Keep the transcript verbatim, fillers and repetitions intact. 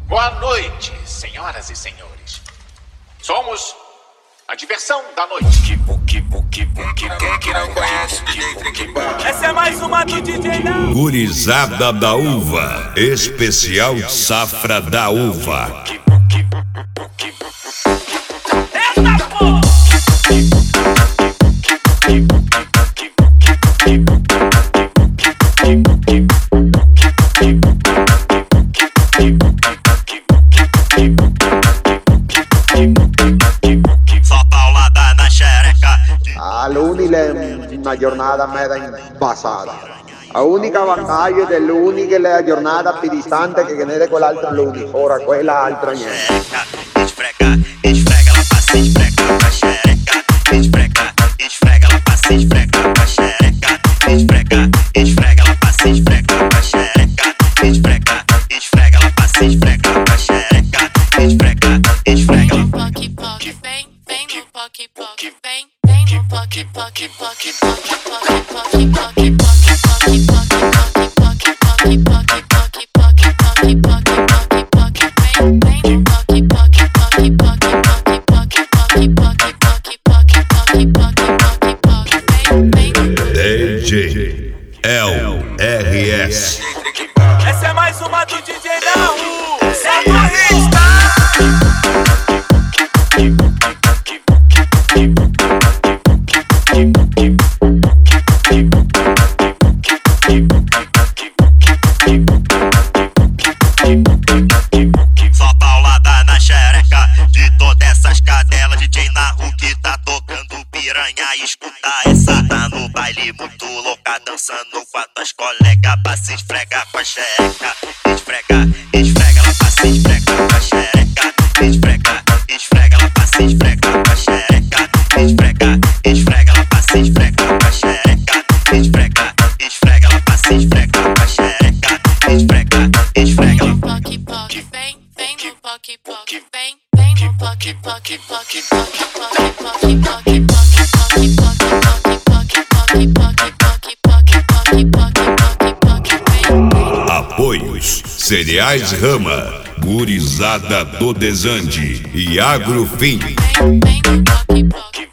Boa noite, senhoras e senhores. Somos a diversão da noite. Quem não conhece o D J Trickboy? Essa é mais uma do D J Não. Gurizada da Uva, especial Safra da Uva. Eita porra! Só paulada na xereca. A l'Unile è una giornata meta basata. La unica vantaggio dell'Unile è la giornata più distante che tenere quell'altro l'Uni. Ora quella altra niente. Esfrega, esfrega, ela passa, esfrega com a xereca. Esfrega, esfrega, ela passa, esfrega com a xereca. Esfrega, esfrega, ela passa, esfrega com a xereca. Esfrega, esfrega, ela passa, esfrega com a xereca. Esfrega, esfrega, ela Poque, poque, vem, vem no poque, poque, vem, vem no poque, poque, poque, poque, poque, poque, poque, poque, poque, poque, poque, poque, poque, poque, poque, poque, poque, poque, vem, vem no poque, poque, poque, poque, poque, poque, poque, poque, poque, poque, poque, poque, poque, vem, vem no D J L R S. Essa é mais uma do D J Não. É turista. Só paulada na xereca. De todas essas cadelas, D J na rua que tá tocando piranha. Escuta essa, tá no baile muito louca, dançando com as tuas colegas. Passa, esfrega com a xereca. Esfrega, esfrega, ela passa, esfrega com a xereca. Esfrega, esfrega, ela passa, esfrega com a xereca. Esfrega, esfrega, ela passa, esfrega com a xereca. Esfrega, esfrega, ela passa, esfrega com a xereca. Esfrega, esfrega, ela poque, poque, vem, vem no poque, poque, vem, vem no poque, poque, poque, poque, poque, poque, poque, poque, poque, poque, poque, poque, poque, poque, poque, poque, poque, poque, vem, vem. Apoios: Cereais Rama, Gurizada do Desande e Agrofim. Vem, vem no poque, poque.